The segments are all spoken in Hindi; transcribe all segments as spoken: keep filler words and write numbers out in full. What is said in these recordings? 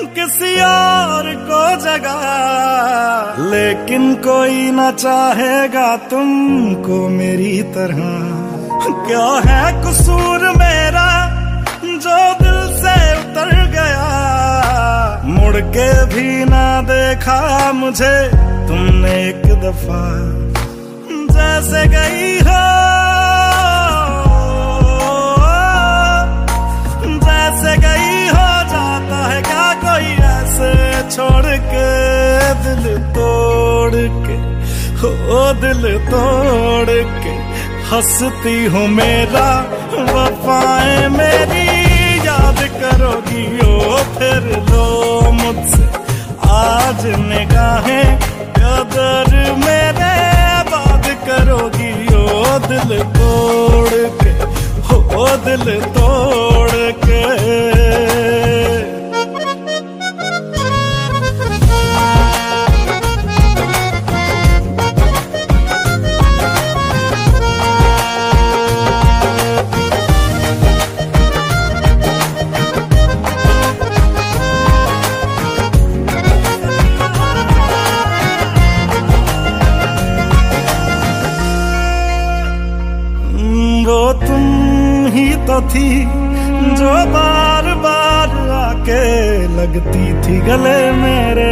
किसी और को जगा, लेकिन कोई ना चाहेगा तुमको मेरी तरह। क्या है कसूर मेरा जो दिल से उतर गया, मुड़ के भी ना देखा मुझे तुमने एक दफा। जैसे गई हो जैसे गई हो जाता है क्या कोई ऐसे छोड़ के, दिल तोड़ के हो दिल तोड़ के हंसती हूँ मेरा वफाएं मेरी याद करोगी ओ फिर लो मुझसे आज निगाहें कदर मेरे बात करोगी ओ दिल तोड़ के हो दिल तोड़ के। वो तुम ही तो थी जो बार बार आके लगती थी गले मेरे,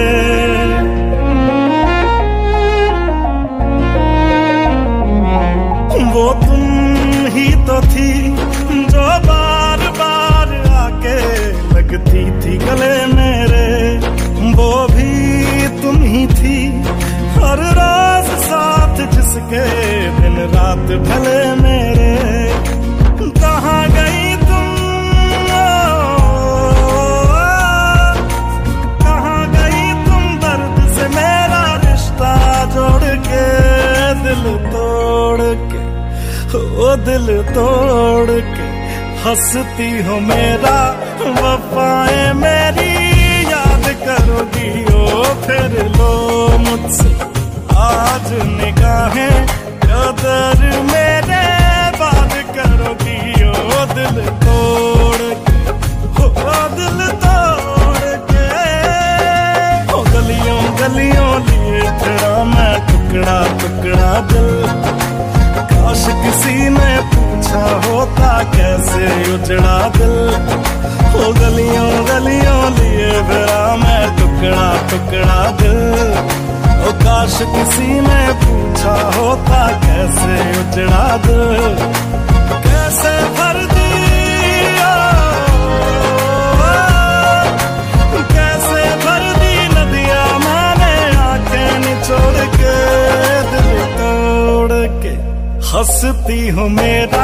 वो तुम ही तो थी जो बार बार आके लगती थी गले मेरे। वो भी तुम ही थी हर रोज साथ जिसके दिन रात भले मेरे। कहाँ गई तुम कहाँ गई तुम दर्द से मेरा रिश्ता जोड़ के, दिल तोड़ के ओ दिल तोड़ के हंसती हो मेरा वफाएं मेरी याद करोगी ओ फिर लो मुझसे आज निगाहें कदर मेरे बात करोगी ओ दिल तोड़ के ओ दिल तोड़ के। ओ गलियों गलियों लिए तेरा मैं टुकड़ा टुकड़ा दिल, काश किसी ने पूछा होता कैसे उजड़ा दिल। ओ गलियों गलियों लिए तेरा मैं टुकड़ा टुकड़ा दिल, ओ काश किसी ने पूछा होता कैसे उजड़ा दिल। कैसे भर दिया कैसे भर दी नदियां मैंने आंखें निचोड़ के, दिल तोड़ के हंसती हूँ मेरा